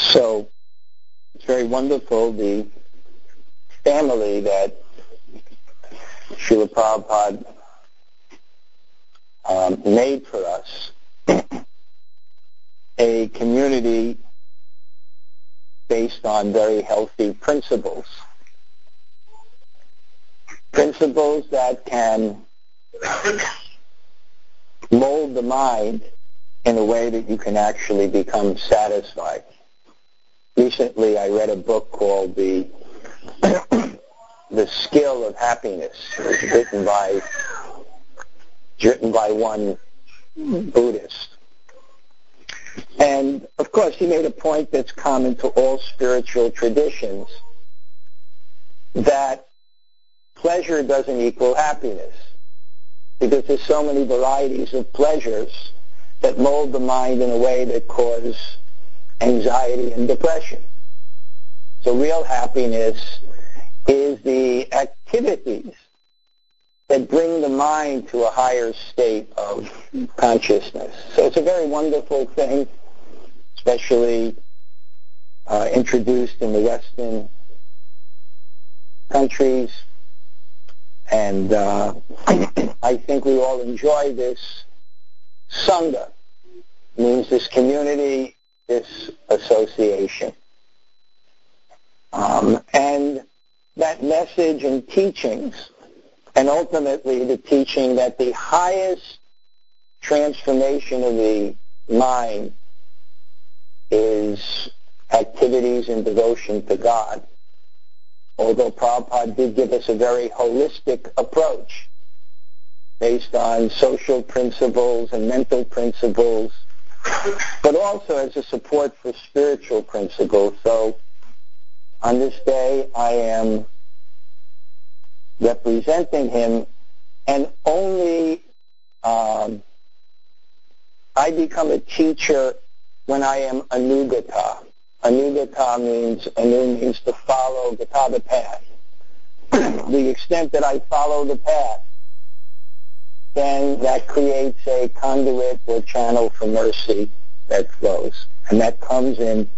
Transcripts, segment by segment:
So it's very wonderful, the family that Srila Prabhupada made for us, a community based on very healthy principles. Principles that can mold the mind in a way that you can actually become satisfied. Recently, I read a book called The Skill of Happiness. It was written by one Buddhist. And, of course, he made a point that's common to all spiritual traditions, that pleasure doesn't equal happiness, because there's so many varieties of pleasures that mold the mind in a way that cause anxiety and depression. So real happiness is the activities that bring the mind to a higher state of consciousness. So it's a very wonderful thing, especially introduced in the Western countries. And I think we all enjoy this Sangha. It means this community, this association. And that message and teachings, and ultimately the teaching that the highest transformation of the mind is activities in devotion to God. Although Prabhupada did give us a very holistic approach based on social principles and mental principles, but also as a support for spiritual principles. So on this day, I am representing him, and only I become a teacher when I am anugata. Anugata means, anu means to follow, gata, the path. The extent that I follow the path, then that creates a conduit or channel for mercy that flows. And that comes in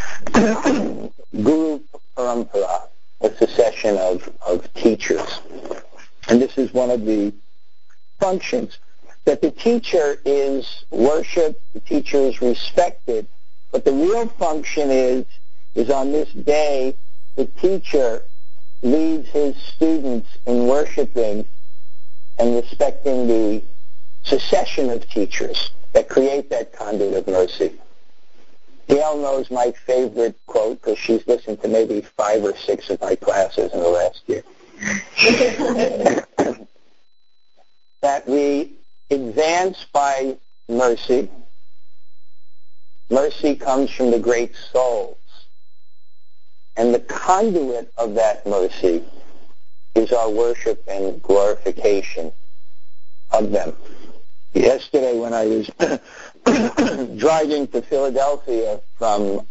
Guru Parampara, a succession of teachers. And this is one of the functions, that the teacher is worshipped, the teacher is respected, but the real function is on this day, the teacher leads his students in worshiping and respecting the succession of teachers that create that conduit of mercy. Gail knows my favorite quote because she's listened to maybe 5 or 6 of my classes in the last year. That we advance by mercy. Mercy comes from the great souls. And the conduit of that mercy is our worship and glorification of them. Yesterday when I was driving to Philadelphia from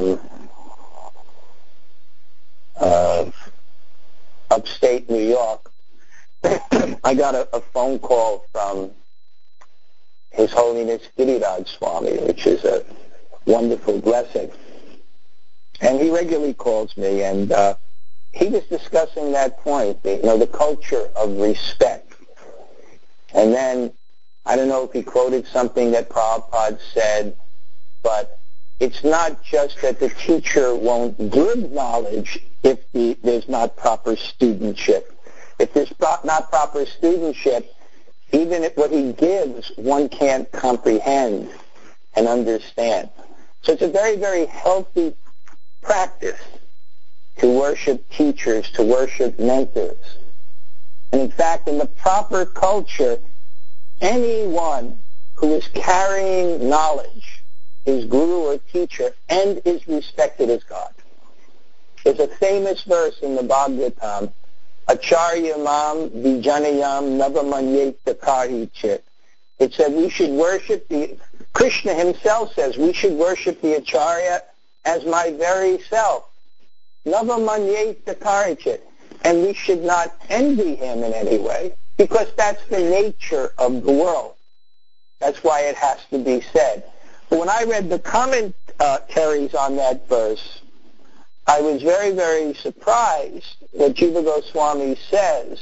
upstate New York, I got a phone call from His Holiness Giriraj Swami, which is a wonderful blessing. And he regularly calls me, and he was discussing that point, the culture of respect. And then, I don't know if he quoted something that Prabhupada said, but it's not just that the teacher won't give knowledge if there's not proper studentship. If there's not proper studentship, even if what he gives, one can't comprehend and understand. So it's a very, very healthy practice to worship teachers, to worship mentors. And in fact, in the proper culture, anyone who is carrying knowledge is guru or teacher and is respected as God. There's a famous verse in the Bhagavatam, Acharya mam vijanayam navamanyeta kahichit. It said we should worship Krishna himself says we should worship the Acharya as my very self. Navamanyeta kahichit. And we should not envy him in any way, because that's the nature of the world. That's why it has to be said. But when I read the carries on that verse, I was very, very surprised that Jiva Goswami says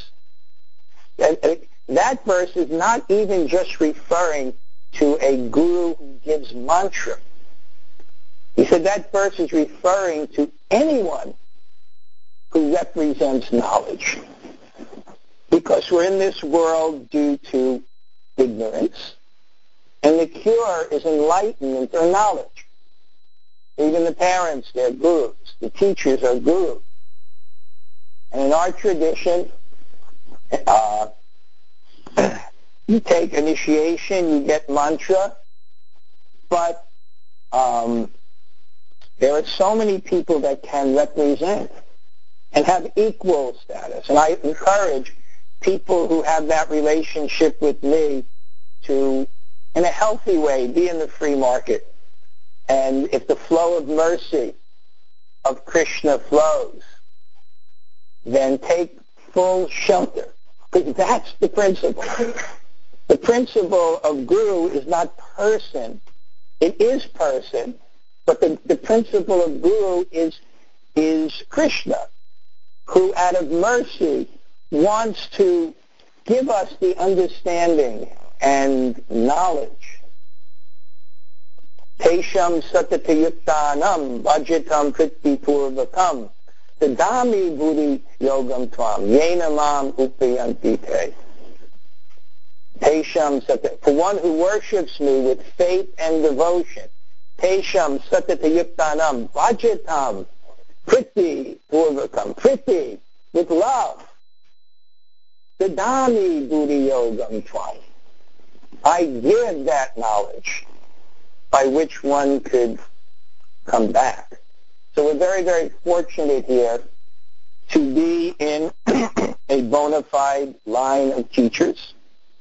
that verse is not even just referring to a guru who gives mantra. He said that verse is referring to anyone who represents knowledge. Because we're in this world due to ignorance, and the cure is enlightenment or knowledge. Even the parents, they're gurus. The teachers are gurus. And in our tradition, you take initiation, you get mantra, but there are so many people that can represent and have equal status. And I encourage people who have that relationship with me to, in a healthy way, be in the free market. And if the flow of mercy of Krishna flows, then take full shelter, because that's the principle. The principle of guru is not person. It is person, but the principle of guru is Krishna, who out of mercy wants to give us the understanding and knowledge. Tesham satatayuktanam vajitam pritipurvakam tadami buddhi yogam tvam yena mam upayanti te. Tesham sat, for one who worships me with faith and devotion. Tesham satatayuktanam vajitam pritipurvakam. Priti, with love. Tadami buddhi yogam tvam. I give that knowledge by which one could come back. So we're very, very fortunate here to be in a bona fide line of teachers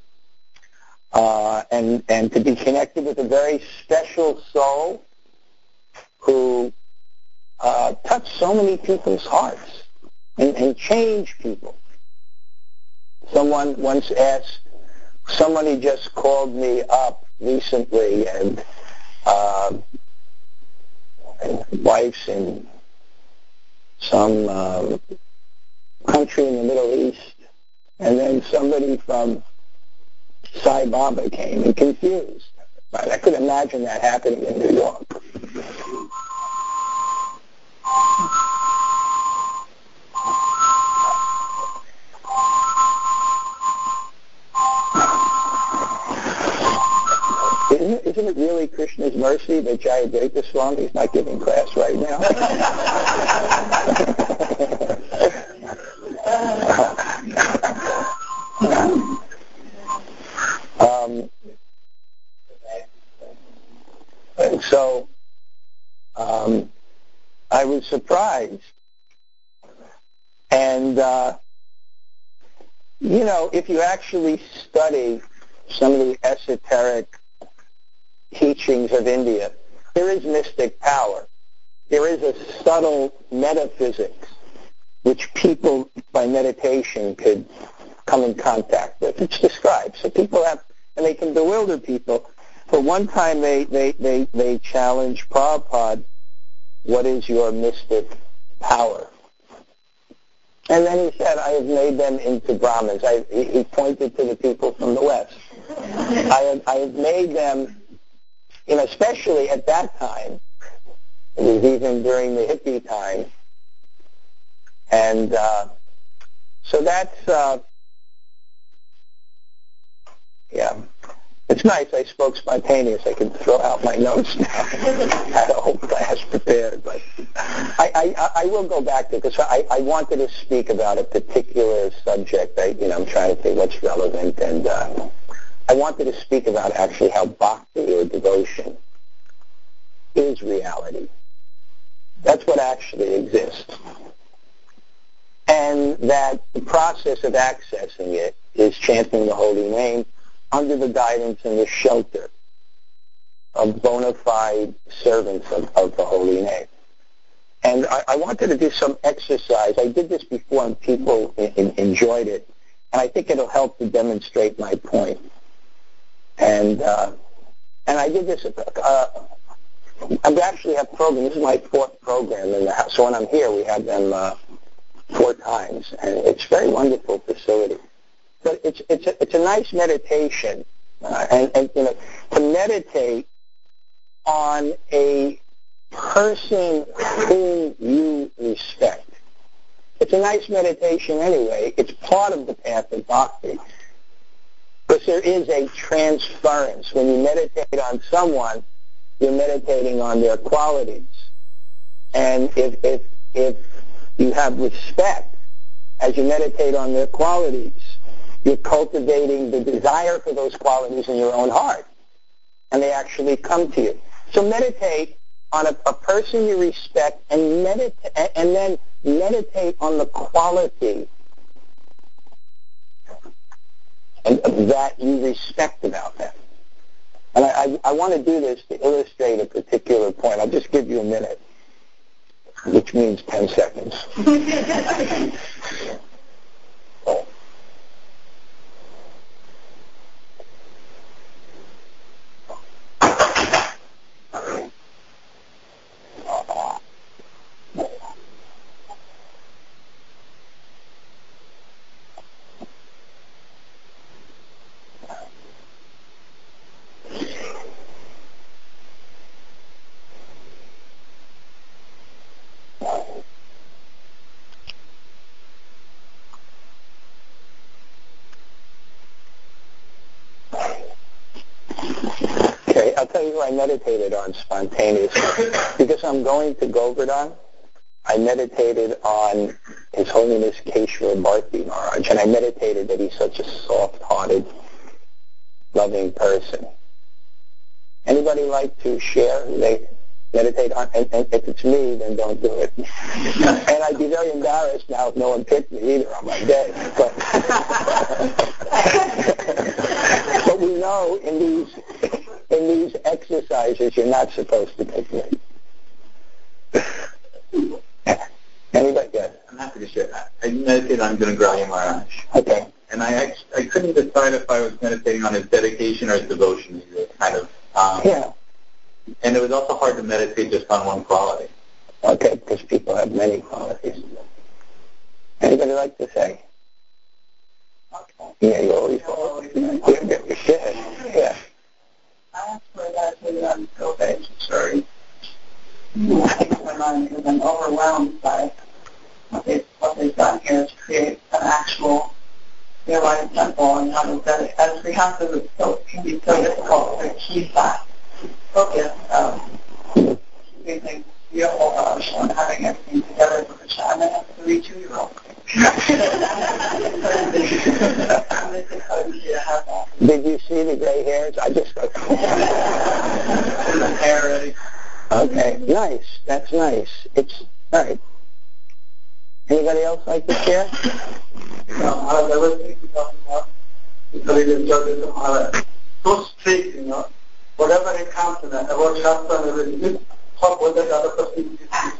and to be connected with a very special soul who touched so many people's hearts and changed people. Someone once asked, somebody just called me up recently, and wife's in some country in the Middle East, and then somebody from Sai Baba came and confused. Right? I could imagine that happening in New York. Isn't it really Krishna's mercy that Jayadvaita Swami is not giving class right now? And so I was surprised. And, if you actually study some of the esoteric teachings of India, there is mystic power. There is a subtle metaphysics which people by meditation could come in contact with. It's described. So people have, and they can bewilder people. For one time they challenged Prabhupada, what is your mystic power? And then he said, I have made them into Brahmins. He pointed to the people from the West. I have made them, especially at that time, it was even during the hippie time. And so that's, it's nice. I spoke spontaneous. I can throw out my notes now. I had a whole class prepared. But I will go back to it because I wanted to speak about a particular subject. I'm trying to think what's relevant. And I wanted to speak about actually how bhakti or devotion is reality. That's what actually exists. And that the process of accessing it is chanting the holy name under the guidance and the shelter of bona fide servants of the holy name. And I wanted to do some exercise. I did this before and people enjoyed it. And I think it'll help to demonstrate my point. And I did this we actually have programs. This is my 4th program in the house. So when I'm here, we have them 4 times, and it's a very wonderful facility. But it's a nice meditation, and you know, to meditate on a person whom you respect. It's a nice meditation anyway. It's part of the path of bhakti. Because there is a transference. When you meditate on someone, you're meditating on their qualities. And if you have respect as you meditate on their qualities, you're cultivating the desire for those qualities in your own heart. And they actually come to you. So meditate on a person you respect and then meditate on the quality that you respect about them. And I want to do this to illustrate a particular point. I'll just give you a minute, which means 10 seconds. Okay, I'll tell you who I meditated on spontaneously. Because I'm going to Govardhan, I meditated on His Holiness Keshava Bharti Maharaj, and I meditated that he's such a soft-hearted, loving person. Anybody like to share who they meditate on? And if it's me, then don't do it. And I'd be very embarrassed now if no one picked me either on my day. But we know in these exercises, you're not supposed to pick me. Anybody? Yes. I'm happy to share that. I meditated on Gunagrahya Maharaj. Okay. And I couldn't decide if I was meditating on his dedication or his devotion. He was kind of. Yeah. And it was also hard to meditate just on one quality. Okay, because people have many qualities. Anybody like to say? Okay. Yeah, you always you should. Yeah. I actually meditated on Gopage. Sorry. I think my mind has been overwhelmed by what they've done here to create an actual realized temple, and how to dedicate. As we have to, it can be so difficult to keep that focus of keeping beautiful and having everything together for Krishna. And then a 32-year-old. Did you see the gray hairs? I just got hair ready. Okay, nice. That's nice. It's all right. Anybody else like to share? I never think about it. So strict, whatever it comes to that, about Shastra and everything, talk with that other person.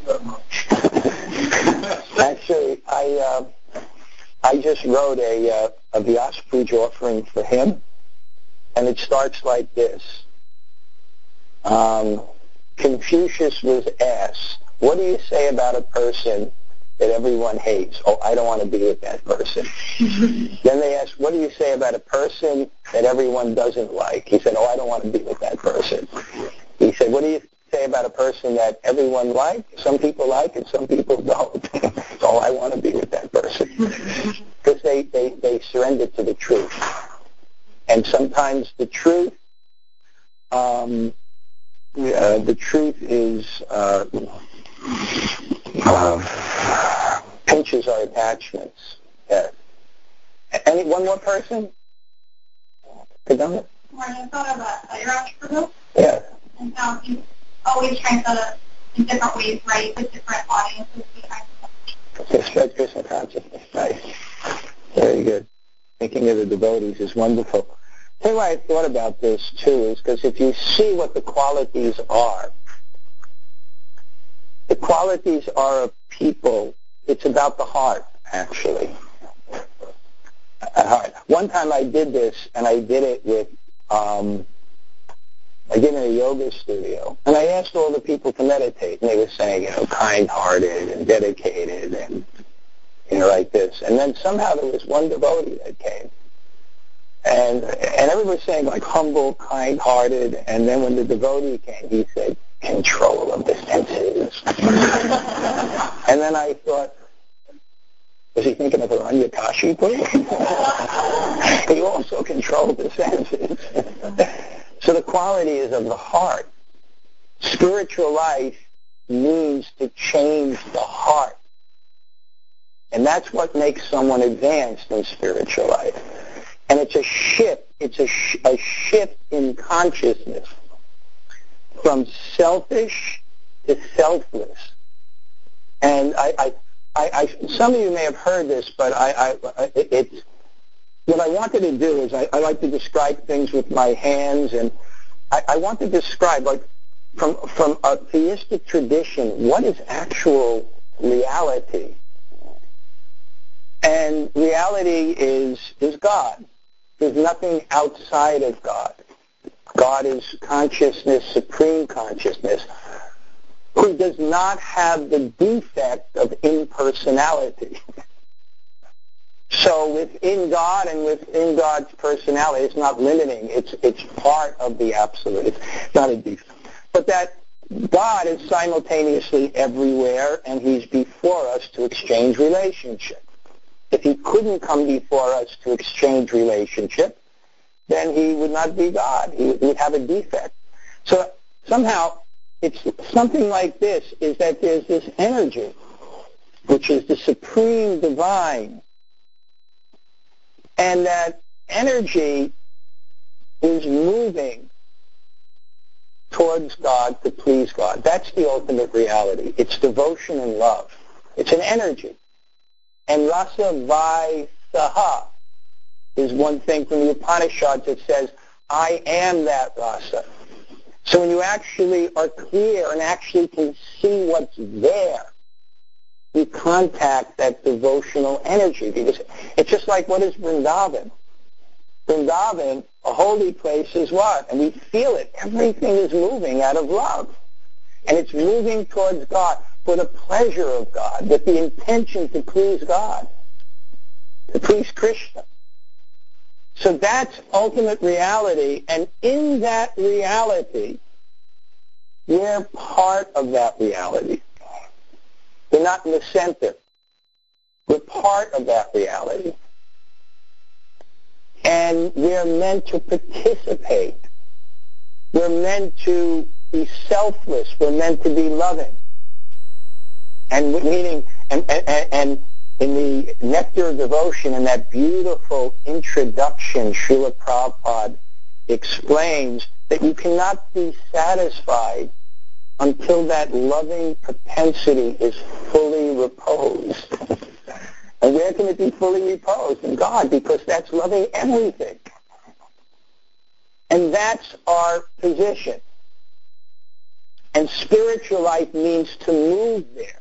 Actually, I just wrote a Vyas Puja offering for him, and it starts like this. Confucius was asked, what do you say about a person that everyone hates? Oh, I don't want to be with that person. Then they asked, what do you say about a person that everyone doesn't like? He said, oh, I don't want to be with that person. He said, what do you say about a person that everyone likes? Some people like and some people don't. Oh, I want to be with that person. Because they surrender to the truth. And sometimes the truth is pinches our attachments. Yes. Any one more person? When I thought about Sairaj Prabhu, Yes. and how he's always trying to, in different ways, write with different audiences behind To spread Krishna consciousness. Nice. Very good. Thinking of the devotees is wonderful. Tell you why I thought about this, too, is because if you see what the qualities are of people, it's about the heart, actually. Heart. One time I did this, and I did it with like in a yoga studio, and I asked all the people to meditate, and they were saying, kind-hearted and dedicated and, like this. And then somehow there was one devotee that came. And everybody was saying, like, humble, kind-hearted, and then when the devotee came, he said, control of the senses. And then I thought, was he thinking of Hiranyakashipu? He also controlled the senses. So the quality is of the heart. Spiritual life means to change the heart. And that's what makes someone advanced in spiritual life. And it's a shift. It's a shift in consciousness from selfish to selfless. And some of you may have heard this, but it's what I wanted to do is I like to describe things with my hands, and I want to describe, like, from a theistic tradition, what is actual reality. And reality is God. There's nothing outside of God. God is consciousness, supreme consciousness, who does not have the defect of impersonality. So within God and within God's personality, it's not limiting. It's part of the absolute. It's not a defect. But that God is simultaneously everywhere, and he's before us to exchange relationship. If he couldn't come before us to exchange relationship, then he would not be God. He would have a defect. So somehow, it's something like this, is that there's this energy, which is the supreme divine, and that energy is moving towards God to please God. That's the ultimate reality. It's devotion and love. It's an energy. And rasa vaisaha is one thing from the Upanishads that says, I am that rasa. So when you actually are clear and actually can see what's there, you contact that devotional energy. Because it's just like, what is Vrindavan? Vrindavan, a holy place, is what? And we feel it. Everything is moving out of love. And it's moving towards God for the pleasure of God, with the intention to please God, to please Krishna. So that's ultimate reality, and in that reality, we're part of that reality. We're not in the center. We're part of that reality. And we're meant to participate. We're meant to be selfless. We're meant to be loving. And meaning, and in the Nectar of Devotion, in that beautiful introduction, Srila Prabhupada explains that you cannot be satisfied until that loving propensity is fully reposed. And where can it be fully reposed? In God, because that's loving everything. And that's our position. And spiritual life means to move there.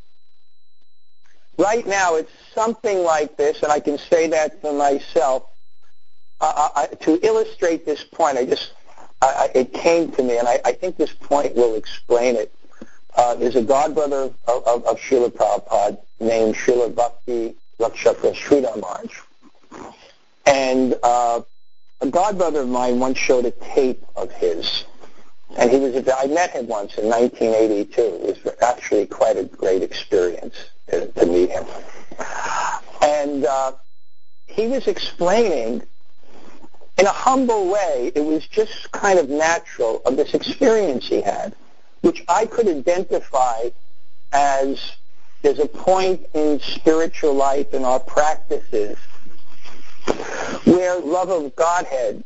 Right now, it's something like this, and I can say that for myself. To illustrate this point, it came to me, and I think this point will explain it. There's a godbrother of Srila Prabhupada named Srila Bhakti Rakshaka Sridhar Maharaj. And a godbrother of mine once showed a tape of his. And I met him once in 1982. It was actually quite a great experience to meet him. And he was explaining, in a humble way, it was just kind of natural, of this experience he had, which I could identify as there's a point in spiritual life in our practices where love of Godhead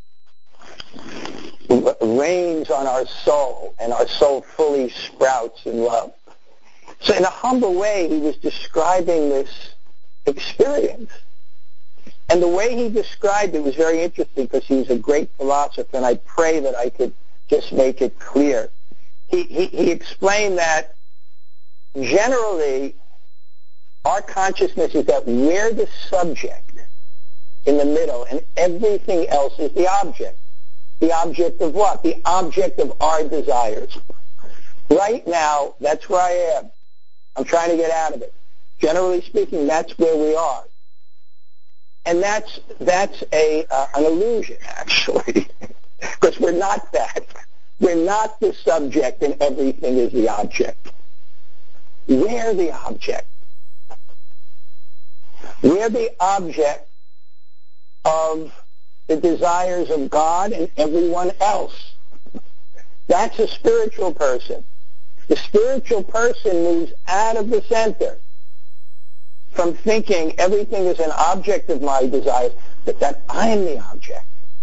reigns on our soul, and our soul fully sprouts in love. So in a humble way, he was describing this experience. And the way he described it was very interesting, because he was a great philosopher, and I pray that I could just make it clear. He explained that generally our consciousness is that we're the subject in the middle, and everything else is the object. The object of what? The object of our desires. Right now, that's where I am. I'm trying to get out of it. Generally speaking, that's where we are. And that's an illusion, actually, because we're not that. We're not the subject and everything is the object. We're the object. We're the object of the desires of God and everyone else. That's a spiritual person. The spiritual person moves out of the center from thinking everything is an object of my desires, but that I am the object.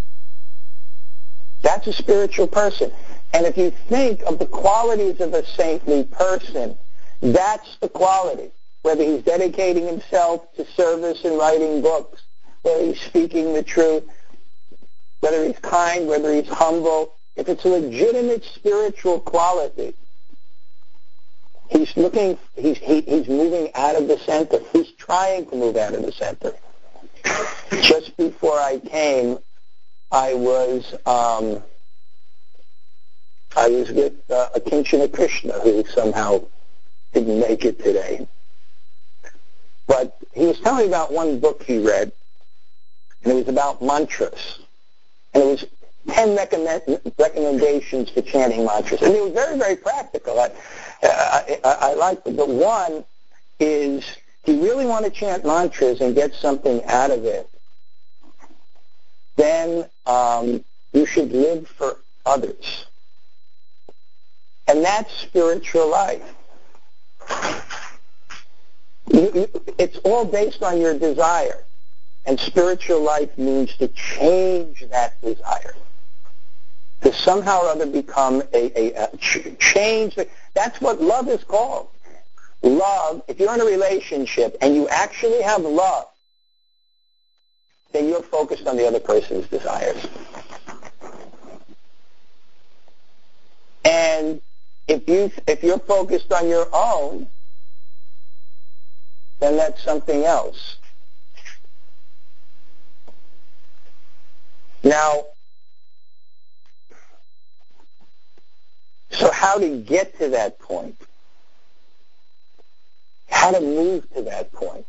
That's a spiritual person. And if you think of the qualities of a saintly person, that's the quality. Whether he's dedicating himself to service and writing books, whether he's speaking the truth, whether he's kind, whether he's humble, if it's a legitimate spiritual quality, he's moving out of the center. He's trying to move out of the center. Just before I came, I was with Akinchana Krishna, who somehow didn't make it today. But he was telling me about one book he read, and it was about mantras. And it was 10 recommendations for chanting mantras. And they were very, very practical. I liked it. But one is, if you really want to chant mantras and get something out of it, then you should live for others. And that's spiritual life. It's all based on your desire. And spiritual life means to change that desire. To somehow or other become a change. That's what love is called. Love, if you're in a relationship and you actually have love, then you're focused on the other person's desires. And if you're focused on your own, then that's something else. Now, so how to get to that point? How to move to that point?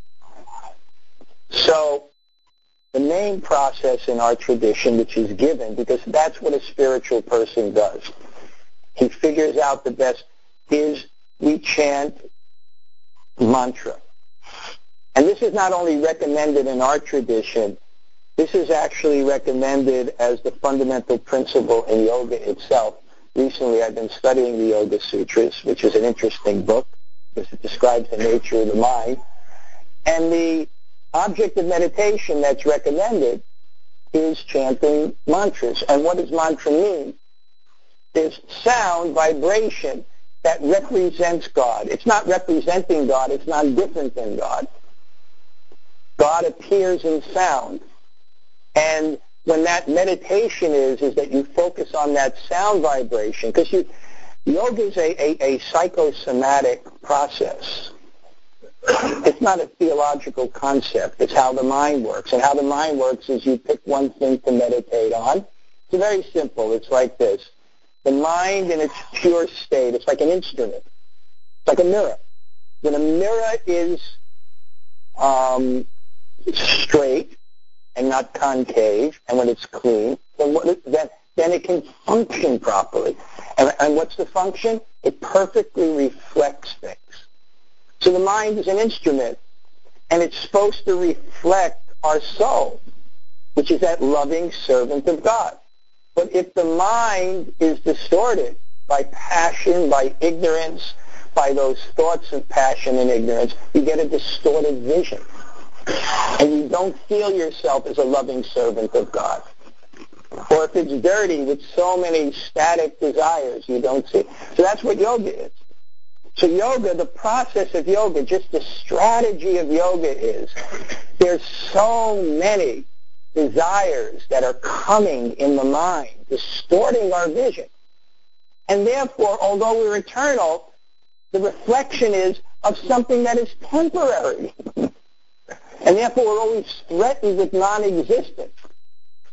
So, the main process in our tradition, which is given, because that's what a spiritual person does. He figures out the best, is we chant mantra. And this is not only recommended in our tradition, this is actually recommended as the fundamental principle in yoga itself. Recently I've been studying the Yoga Sutras, which is an interesting book because it describes the nature of the mind. And the object of meditation that's recommended is chanting mantras. And what does mantra mean? There's sound, vibration that represents God. It's not representing God. It's not different than God. God appears in sound. And when that meditation is that you focus on that sound vibration, because yoga is a psychosomatic process. It's not a theological concept. It's how the mind works. And how the mind works is you pick one thing to meditate on. It's very simple. It's like this. The mind in its pure state, it's like an instrument. It's like a mirror. When a mirror is straight and not concave, and when it's clean, then it can function properly. And what's the function? It perfectly reflects things. So the mind is an instrument, and it's supposed to reflect our soul, which is that loving servant of God. But if the mind is distorted by passion, by ignorance, by those thoughts of passion and ignorance, you get a distorted vision. And you don't feel yourself as a loving servant of God. Or if it's dirty with so many static desires, you don't see. So that's what yoga is. So yoga, the process of yoga, just the strategy of yoga is, there's so many desires that are coming in the mind, distorting our vision. And therefore, although we're eternal, the reflection is of something that is temporary. And therefore, we're always threatened with non-existence.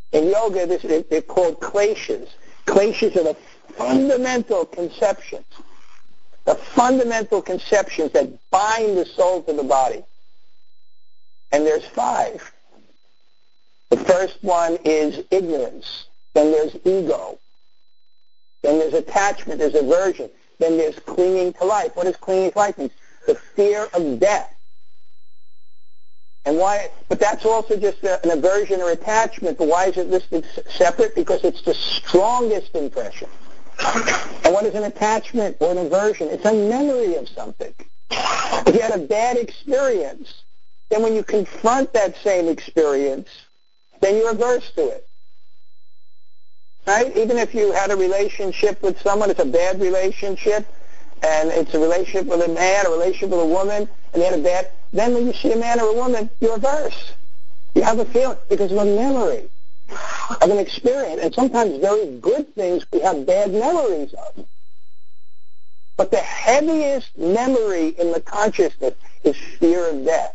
In yoga, they're called kleshas. Kleshas are the fundamental conceptions. The fundamental conceptions that bind the soul to the body. And there's 5. The first one is ignorance. Then there's ego. Then there's attachment. There's aversion. Then there's clinging to life. What does clinging to life mean? The fear of death. And why? But that's also just an aversion or attachment. But why is it listed separate? Because it's the strongest impression. And what is an attachment or an aversion? It's a memory of something. If you had a bad experience, then when you confront that same experience, then you're averse to it. Right? Even if you had a relationship with someone, it's a bad relationship, and it's a relationship with a man, a relationship with a woman, and they had a bad, then when you see a man or a woman, you're averse. You have a feeling because of a memory of an experience. And sometimes very good things we have bad memories of. But the heaviest memory in the consciousness is fear of death.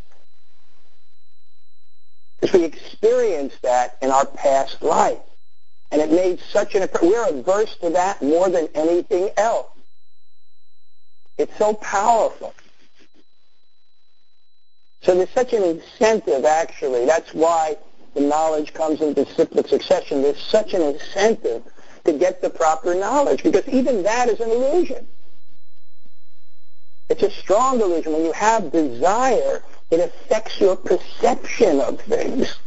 Because we experienced that in our past life. And it made such an, we're averse to that more than anything else. It's so powerful. So there's such an incentive, actually. That's why the knowledge comes in disciplic succession. There's such an incentive to get the proper knowledge, because even that is an illusion. It's a strong illusion. When you have desire, it affects your perception of things.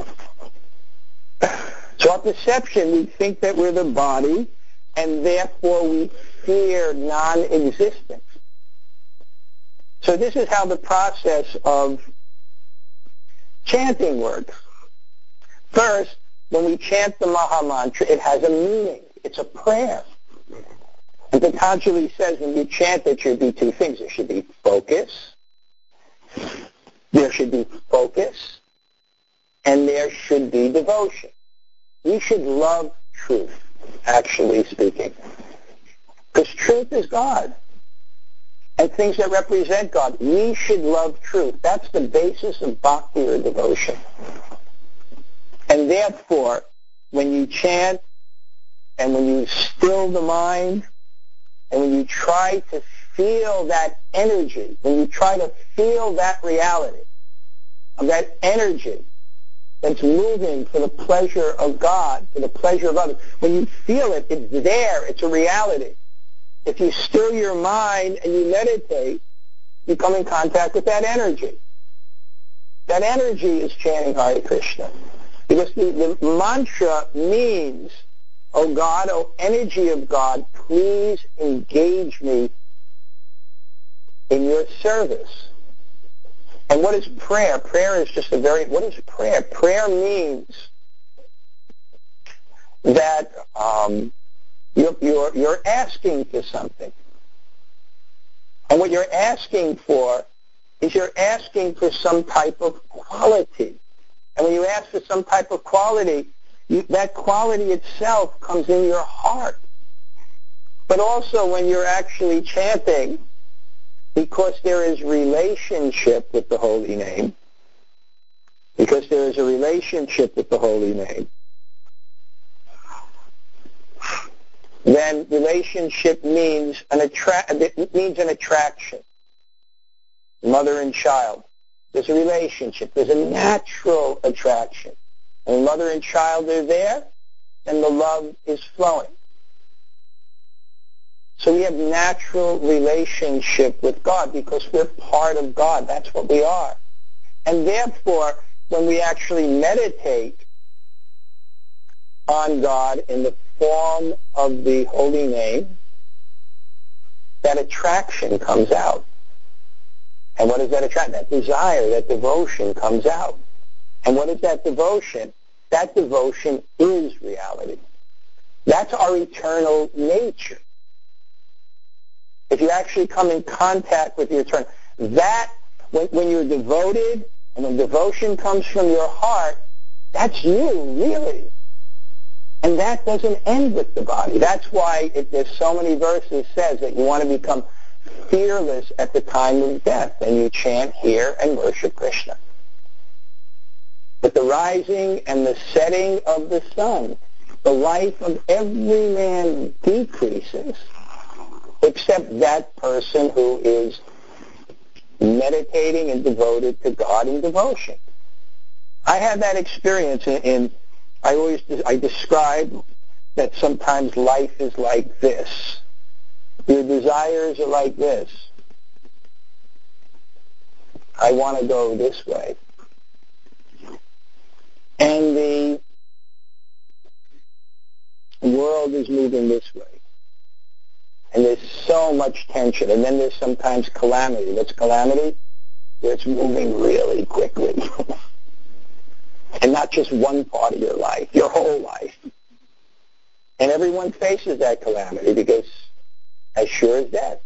So our perception, we think that we're the body, and therefore we fear non-existence. So this is how the process of chanting works. First, when we chant the Maha Mantra, it has a meaning. It's a prayer. And Patanjali says when you chant, there should be 2 things. There should be focus. There should be focus. And there should be devotion. We should love truth, actually speaking. Because truth is God. And things that represent God. We should love truth. That's the basis of bhakti or devotion. And therefore, when you chant, and when you still the mind, and when you try to feel that energy, when you try to feel that reality, of that energy that's moving for the pleasure of God, for the pleasure of others, when you feel it, it's there, it's a reality. If you still your mind and you meditate, you come in contact with that energy. That energy is chanting Hare Krishna. Because the mantra means, oh God, oh energy of God, please engage me in your service. And what is prayer? Prayer is just what is prayer? Prayer means that you're asking for something. And what you're asking for is you're asking for some type of quality. And when you ask for some type of quality, that quality itself comes in your heart. But also when you're actually chanting, because there is relationship with the holy name, because there is a relationship with the holy name, then relationship means an attraction. Mother and child. There's a relationship. There's a natural attraction. And when mother and child are there, then the love is flowing. So we have natural relationship with God because we're part of God. That's what we are. And therefore, when we actually meditate on God in the form of the holy name, that attraction comes out. And what is that attraction? That desire, that devotion comes out. And what is that devotion? That devotion is reality. That's our eternal nature. If you actually come in contact with your eternal, that, when you're devoted, and when devotion comes from your heart, that's you, really. And that doesn't end with the body. That's why there's so many verses says that you want to become fearless at the time of death, and you chant, hear, and worship Krishna. With the rising and the setting of the sun, the life of every man decreases, except that person who is meditating and devoted to God in devotion. I had that experience I describe that sometimes life is like this. Your desires are like this. I want to go this way. And the world is moving this way. And there's so much tension. And then there's sometimes calamity. What's calamity? It's moving really quickly. And not just one part of your life, your whole life. And everyone faces that calamity because as sure as death.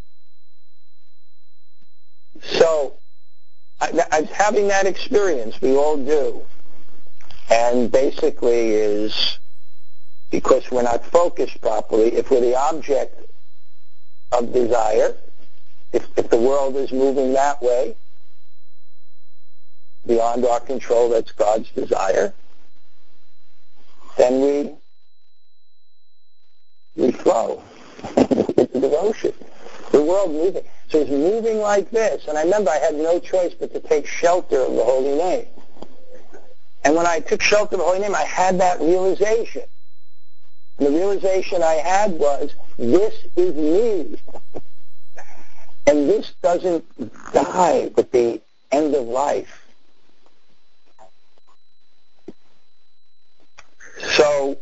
So I'm having that experience. We all do. And basically is because we're not focused properly. If we're the object of desire, if the world is moving that way, beyond our control, that's God's desire, then we flow into devotion. The world moving. So it's moving like this. And I remember I had no choice but to take shelter of the holy name. And when I took shelter of the holy name, I had that realization. And the realization I had was, this is me. And this doesn't die with the end of life. So,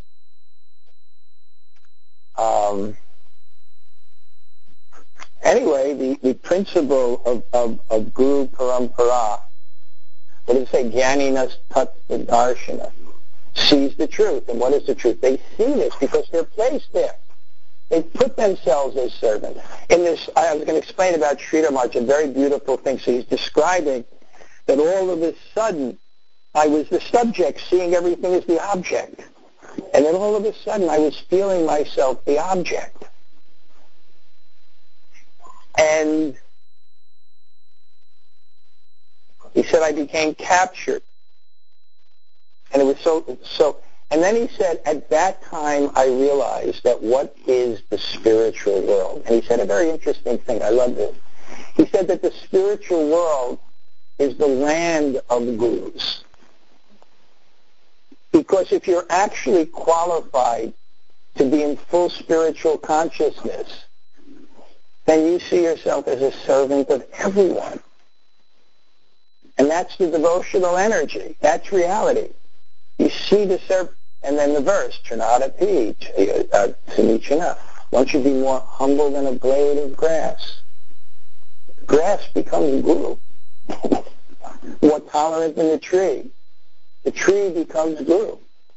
anyway, the principle of Guru Parampara, what does it say? Jnaninas Tat Darshana, sees the truth. And what is the truth? They see this because they're placed there. They put themselves as servants. In this, I was going to explain about Sridhar Maharaj, a very beautiful thing. So he's describing that all of a sudden, I was the subject, seeing everything as the object. And then all of a sudden, I was feeling myself the object. And he said I became captured. And it was so. And then he said, at that time, I realized that what is the spiritual world? And he said a very interesting thing. I love this. He said that the spiritual world is the land of gurus. Because if you're actually qualified to be in full spiritual consciousness, then you see yourself as a servant of everyone. And that's the devotional energy. That's reality. You see the servant, and then the verse, Trinata Pi, Sunichana. Won't you be more humble than a blade of grass? Grass becomes guru. More tolerant than the tree. The tree becomes guru.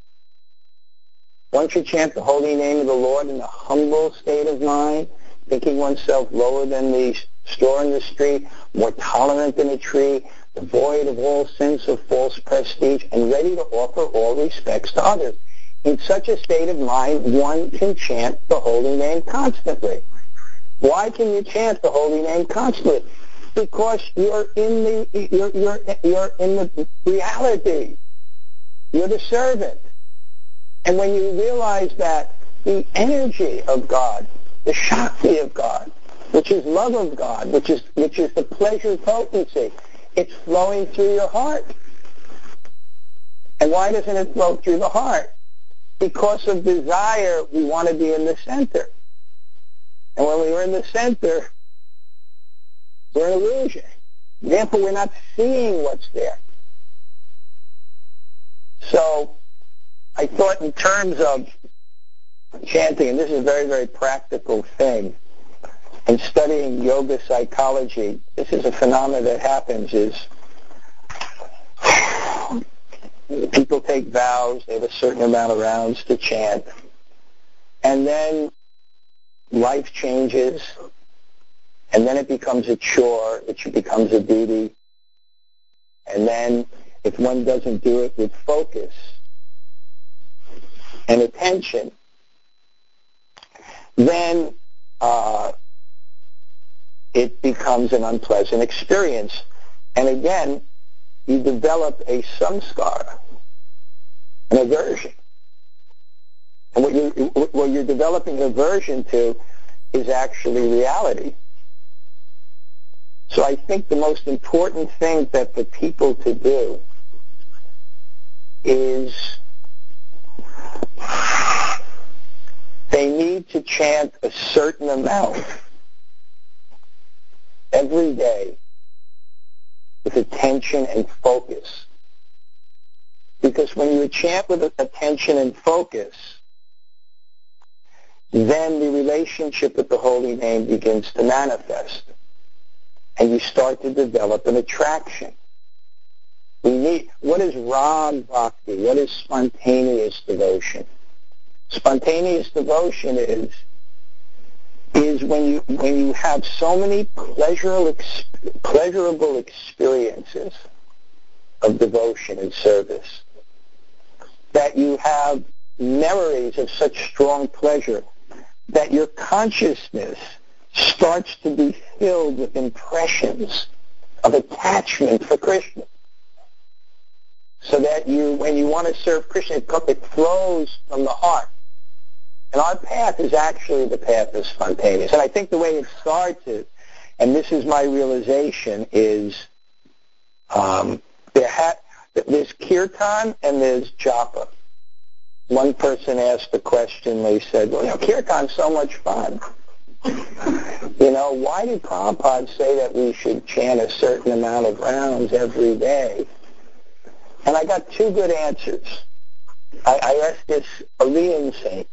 Once you chant the holy name of the Lord in a humble state of mind, thinking oneself lower than the store in the street, more tolerant than a tree, devoid of all sense of false prestige, and ready to offer all respects to others. In such a state of mind, one can chant the holy name constantly. Why can you chant the holy name constantly? Because you're in the reality. You're the servant. And when you realize that the energy of God, the Shakti of God, which is love of God, which is the pleasure potency, it's flowing through your heart. And why doesn't it flow through the heart? Because of desire, we want to be in the center. And when we're in the center, we're an illusion. Therefore, we're not seeing what's there. So I thought in terms of chanting, and this is a very, very practical thing, and studying yoga psychology, this is a phenomenon that happens is people take vows, they have a certain amount of rounds to chant, and then life changes, and then it becomes a chore, it becomes a duty, and then if one doesn't do it with focus and attention, then it becomes an unpleasant experience. And again, you develop a samskara, an aversion. And what you're developing an aversion to is actually reality. So I think the most important thing that for people to do is they need to chant a certain amount every day with attention and focus. Because when you chant with attention and focus, then the relationship with the holy name begins to manifest. And you start to develop an attraction. What is rag bhakti? What is spontaneous devotion? Spontaneous devotion is when you have so many pleasurable experiences of devotion and service that you have memories of such strong pleasure that your consciousness starts to be filled with impressions of attachment for Krishna. So that when you want to serve Krishna, it flows from the heart. And our path is actually the path of spontaneous. And I think the way it starts is, and this is my realization, is there's kirtan and there's japa. One person asked the question, they said, well, kirtan's so much fun. Why did Prabhupada say that we should chant a certain amount of rounds every day? And I got two good answers. I asked this Aryan saint,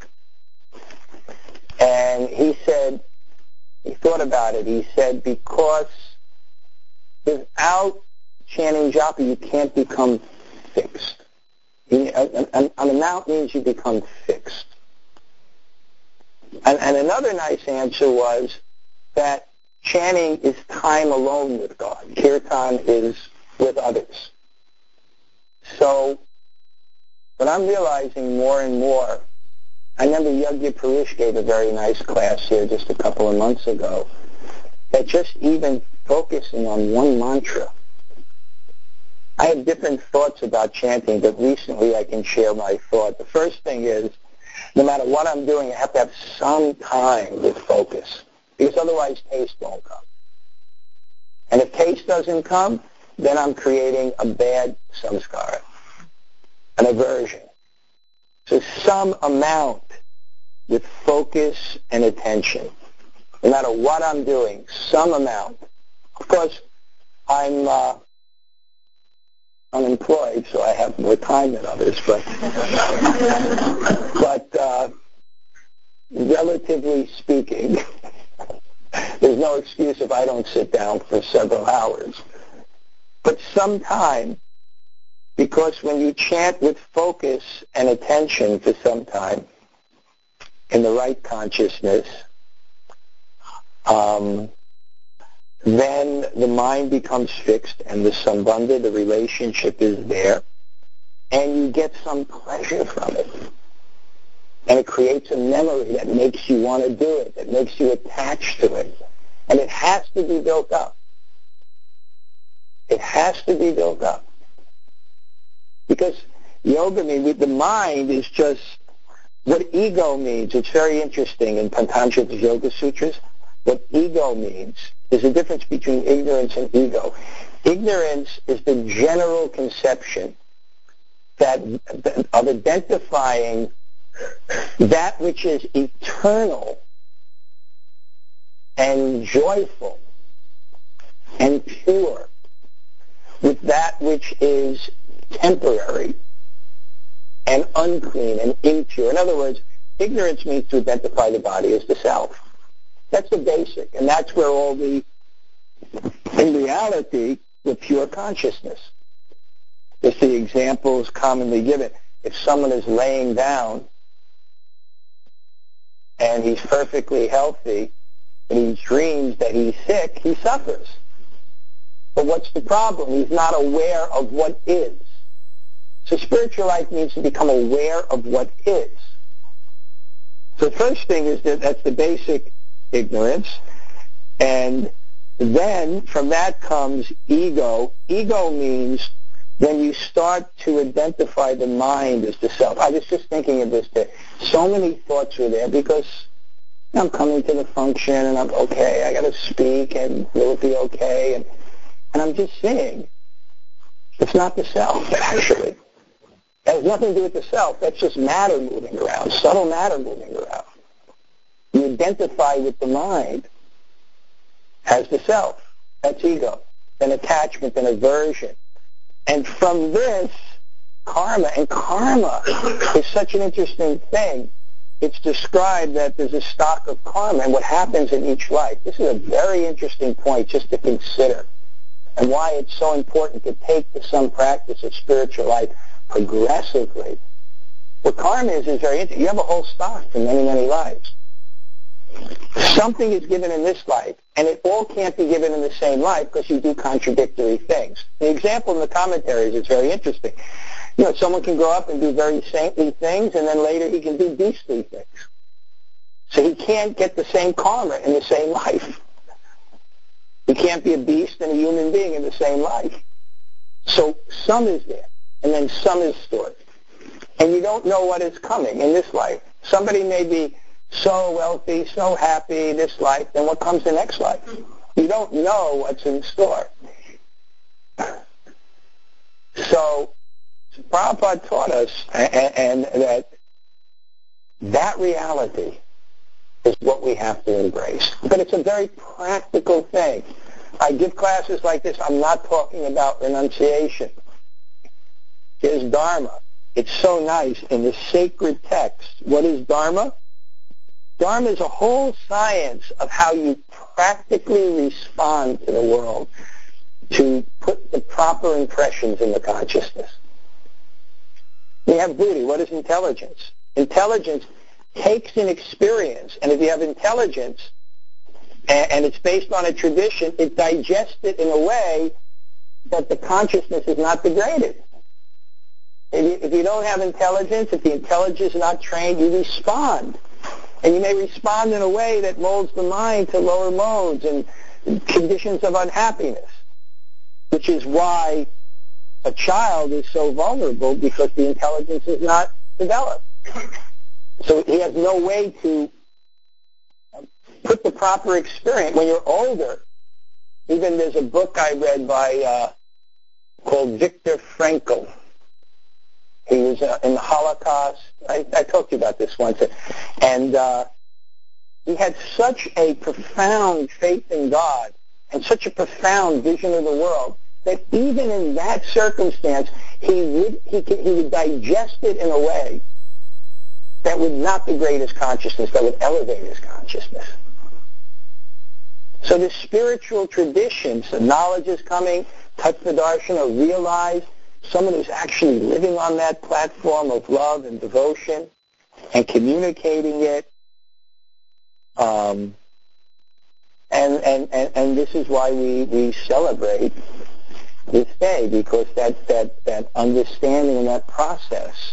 and he thought about it. He said, because without chanting japa, you can't become fixed. An amount means you become fixed. And another nice answer was that chanting is time alone with God. Kirtan is with others. So what I'm realizing more and more, I remember Yagya Parish gave a very nice class here just a couple of months ago, that just even focusing on one mantra. I have different thoughts about chanting, but recently I can share my thought. The first thing is, no matter what I'm doing, I have to have some time with focus, because otherwise taste won't come. And if taste doesn't come, then I'm creating a bad samskara, an aversion. So some amount with focus and attention, no matter what I'm doing, some amount. Of course, I'm unemployed, so I have more time than others, but relatively speaking, there's no excuse if I don't sit down for several hours. But sometime, because when you chant with focus and attention for some time in the right consciousness, then the mind becomes fixed and the sambandha, the relationship, is there, and you get some pleasure from it. And it creates a memory that makes you want to do it, that makes you attached to it. And it has to be built up. It has to be built up. Because yoga means, the mind is just what ego means. It's very interesting in Patanjali's Yoga Sutras. What ego means is the difference between ignorance and ego. Ignorance is the general conception of identifying that which is eternal and joyful and pure with that which is temporary and unclean and impure. In other words, ignorance means to identify the body as the self. That's the basic, and that's where in reality, the pure consciousness. It's the examples commonly given. If someone is laying down and he's perfectly healthy and he dreams that he's sick, he suffers. But what's the problem? He's not aware of what is. So spiritual life means to become aware of what is. So the first thing is that's the basic ignorance. And then from that comes ego. Ego means when you start to identify the mind as the self. I was just thinking of this day. So many thoughts were there because I'm coming to the function and I'm okay, I got to speak and will it be okay? And I'm just seeing it's not the self, actually. It has nothing to do with the self. That's just matter moving around, subtle matter moving around. You identify with the mind as the self. That's ego. Then attachment, then aversion. And from this, karma. And karma is such an interesting thing. It's described that there's a stock of karma and what happens in each life. This is a very interesting point just to consider and why it's so important to take to some practice of spiritual life progressively. What karma is very interesting. You have a whole stock from many, many lives. Something is given in this life, and it all can't be given in the same life because you do contradictory things. The example in the commentaries is very interesting. You know, someone can grow up and do very saintly things, and then later he can do beastly things. So he can't get the same karma in the same life. You can't be a beast and a human being in the same life. So some is there, and then some is stored. And you don't know what is coming in this life. Somebody may be so wealthy, so happy this life, then what comes the next life? You don't know what's in store. So Prabhupada taught us and that reality is what we have to embrace. But it's a very practical thing. I give classes like this. I'm not talking about renunciation. Here's Dharma. It's so nice in the sacred text. What is Dharma? Dharma is a whole science of how you practically respond to the world to put the proper impressions in the consciousness. We have buddhi. What is intelligence? Intelligence takes an experience, and if you have intelligence, and it's based on a tradition, it digests it in a way that the consciousness is not degraded. If you don't have intelligence, if the intelligence is not trained, you respond. And you may respond in a way that molds the mind to lower modes and conditions of unhappiness, which is why a child is so vulnerable because the intelligence is not developed. So he has no way to put the proper experience. When you're older, even there's a book I read by called Viktor Frankl. He was in the Holocaust. I talked to you about this once. And he had such a profound faith in God and such a profound vision of the world that even in that circumstance, he would digest it in a way that would not degrade his consciousness, that would elevate his consciousness. So the spiritual traditions, the knowledge is coming, Tattva Darshana, realize someone who's actually living on that platform of love and devotion and communicating it. And this is why we celebrate this day, because that understanding and that process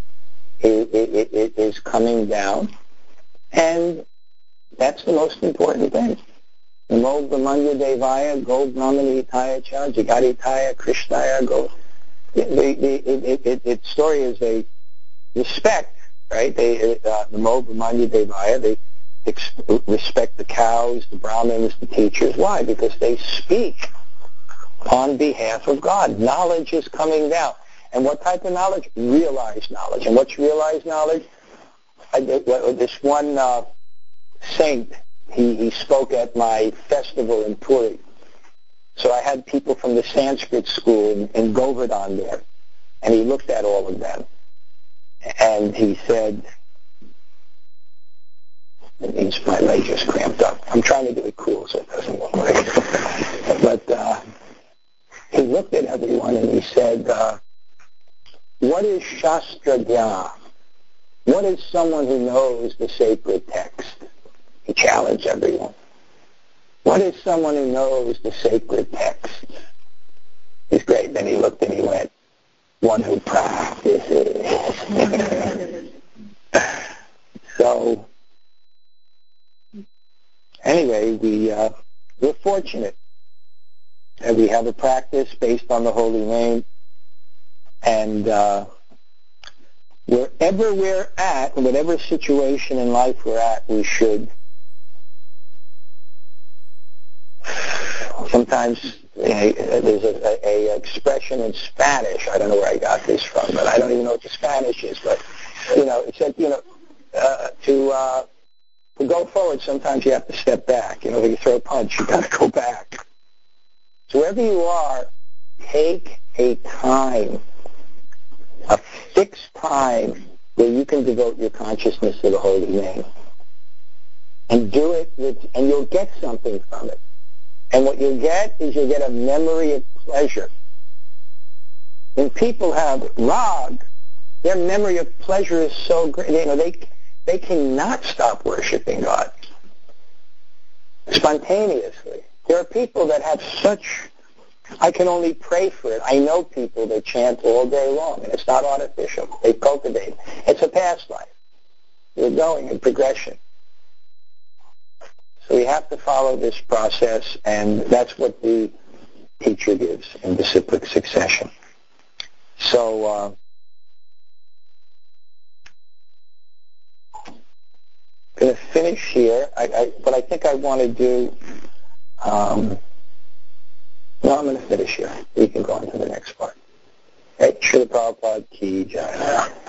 is coming down, and that's the most important thing. Namo Brahmanya Devaya, Go Brahmani Hitaya Cha, Jagati Hitaya, Krishnaya, Go. The story is they respect, right? Namo Brahmanya Devaya, they respect the cows, the Brahmins, the teachers. Why? Because they speak on behalf of God. Knowledge is coming down. And what type of knowledge? Realized knowledge. And what's realized knowledge? This one saint, he spoke at my festival in Puri. So I had people from the Sanskrit school in Govardhan there. And he looked at all of them. And he said, my leg just cramped up. I'm trying to do it cool so it doesn't look like it. But he looked at everyone and he said, what is Shastra Jnana? What is someone who knows the sacred text? He challenged everyone. What is someone who knows the sacred text? He's great. Then he looked and he went, one who practices. So, anyway, we're fortunate that we have a practice based on the holy name. And wherever we're at, whatever situation in life we're at, we should sometimes there's a expression in Spanish. I don't know where I got this from, but I don't even know what the Spanish is. But it said to go forward, sometimes you have to step back. When you throw a punch, you got to go back. So wherever you are, take a time, a fixed time where you can devote your consciousness to the holy name, and do it and you'll get something from it. And what you'll get is you'll get a memory of pleasure. When people have rag, their memory of pleasure is so great. They cannot stop worshiping God spontaneously. There are people that have such, I can only pray for it. I know people that chant all day long, and it's not artificial. They cultivate. It's a past life. They're going in progression. So we have to follow this process, and that's what the teacher gives in disciplic succession. So I'm going to finish here, but I think I want to do, no, I'm going to finish here. We can go on to the next part. Right? Srila Prabhupada Ki Jai.